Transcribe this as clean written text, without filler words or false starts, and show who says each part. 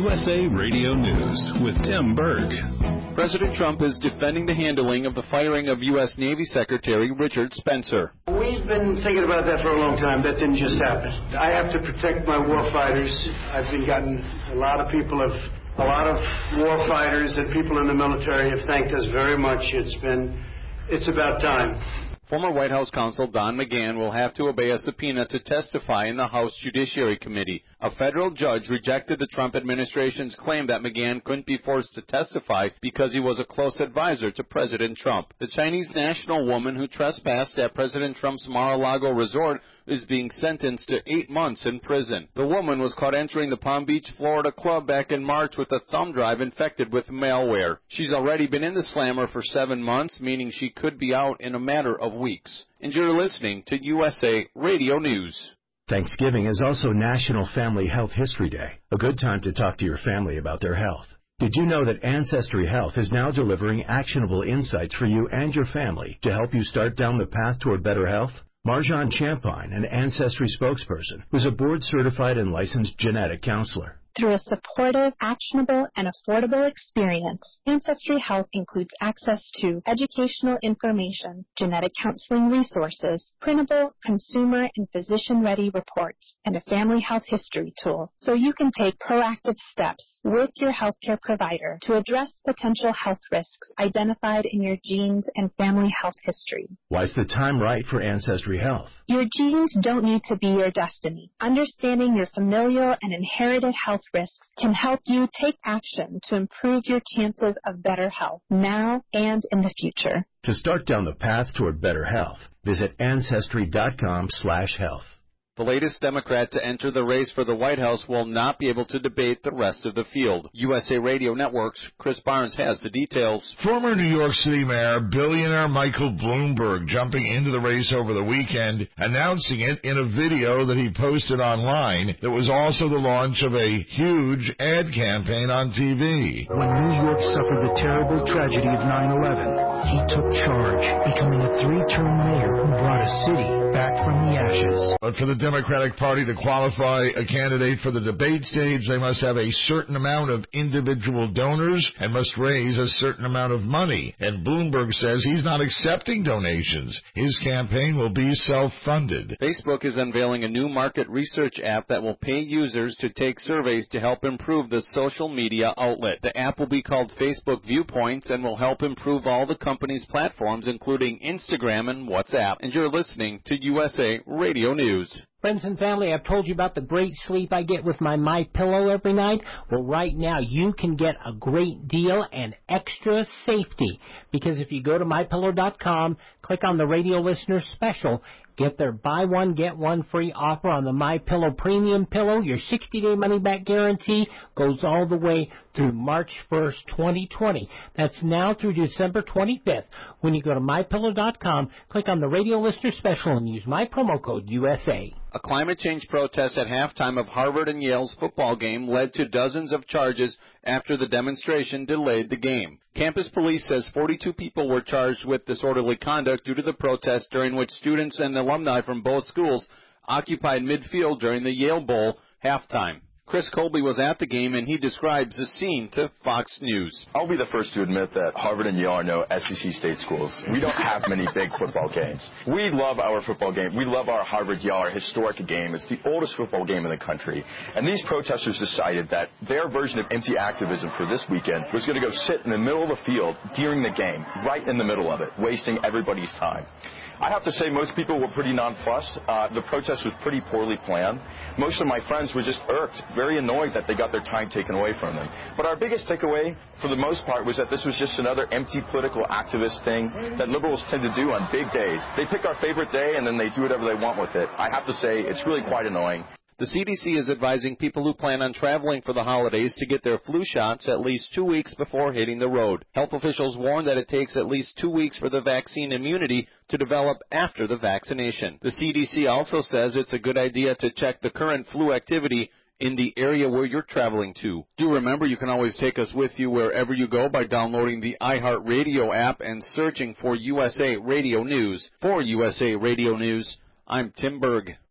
Speaker 1: USA Radio News with Tim Berg.
Speaker 2: President Trump is defending the handling of the firing of U.S. Navy Secretary Richard Spencer.
Speaker 3: We've been thinking about that for a long time. That didn't just happen. I have to protect my war fighters. I've been gotten a lot of war fighters and people in the military have thanked us very much. It's about time.
Speaker 2: Former White House counsel Don McGahn will have to obey a subpoena to testify in the House Judiciary Committee. A federal judge rejected the Trump administration's claim that McGahn couldn't be forced to testify because he was a close advisor to President Trump. The Chinese national woman who trespassed at President Trump's Mar-a-Lago resort is being sentenced to 8 months in prison. The woman was caught entering the Palm Beach, Florida club back in March with a thumb drive infected with malware. She's already been in the slammer for 7 months, meaning she could be out in a matter of weeks. And you're listening to USA Radio News.
Speaker 4: Thanksgiving is also National Family Health History Day, a good time to talk to your family about their health. Did you know that Ancestry Health is now delivering actionable insights for you and your family to help you start down the path toward better health? Marjan Champagne, an Ancestry spokesperson, was a board-certified and licensed genetic counselor.
Speaker 5: Through a supportive, actionable, and affordable experience, Ancestry Health includes access to educational information, genetic counseling resources, printable, consumer, and physician-ready reports, and a family health history tool, so you can take proactive steps with your healthcare provider to address potential health risks identified in your genes and family health history.
Speaker 4: Why's the time right for Ancestry Health?
Speaker 5: Your genes don't need to be your destiny. Understanding your familial and inherited health risks can help you take action to improve your chances of better health now and in the future.
Speaker 4: To start down the path toward better health, visit Ancestry.com/health.
Speaker 2: The latest Democrat to enter the race for the White House will not be able to debate the rest of the field. USA Radio Network's Chris Barnes has the details.
Speaker 6: Former New York City Mayor, billionaire Michael Bloomberg jumping into the race over the weekend, announcing it in a video that he posted online that was also the launch of a huge ad campaign on TV.
Speaker 7: When New York suffered the terrible tragedy of 9/11, he took charge, becoming a 3-term mayor who brought a city back from the ashes.
Speaker 6: But for the Democratic Party to qualify a candidate for the debate stage, they must have a certain amount of individual donors and must raise a certain amount of money. And Bloomberg says he's not accepting donations. His campaign will be self-funded.
Speaker 2: Facebook is unveiling a new market research app that will pay users to take surveys to help improve the social media outlet. The app will be called Facebook Viewpoints and will help improve all the company's platforms, including Instagram and WhatsApp. And you're listening to USA Radio News.
Speaker 8: Friends and family, I've told you about the great sleep I get with my MyPillow every night. Well, right now you can get a great deal and extra safety, because if you go to MyPillow.com, click on the radio listener special, get their buy one, get one free offer on the MyPillow Premium Pillow. Your 60-day money-back guarantee goes all the way through March 1st, 2020. That's now through December 25th. When you go to MyPillow.com, click on the radio listener special and use my promo code USA.
Speaker 2: A climate change protest at halftime of Harvard and Yale's football game led to dozens of charges after the demonstration delayed the game. Campus police says 42 people were charged with disorderly conduct due to the protest, during which students and alumni from both schools occupied midfield during the Yale Bowl halftime. Chris Colby was at the game, and he describes the scene to Fox News.
Speaker 9: I'll be the first to admit that Harvard and Yale are no SEC state schools. We don't have many big football games. We love our football game. We love our Harvard-Yale, our historic game. It's the oldest football game in the country. And these protesters decided that their version of empty activism for this weekend was going to go sit in the middle of the field during the game, right in the middle of it, wasting everybody's time. I have to say most people were pretty nonplussed. The protest was pretty poorly planned. Most of my friends were just irked, very annoyed that they got their time taken away from them. But our biggest takeaway, for the most part, was that this was just another empty political activist thing that liberals tend to do on big days. They pick our favorite day and then they do whatever they want with it. I have to say, it's really quite annoying.
Speaker 2: The CDC is advising people who plan on traveling for the holidays to get their flu shots at least 2 weeks before hitting the road. Health officials warn that it takes at least 2 weeks for the vaccine immunity to develop after the vaccination. The CDC also says it's a good idea to check the current flu activity in the area where you're traveling to. Do remember, you can always take us with you wherever you go by downloading the iHeartRadio app and searching for USA Radio News. For USA Radio News, I'm Tim Berg.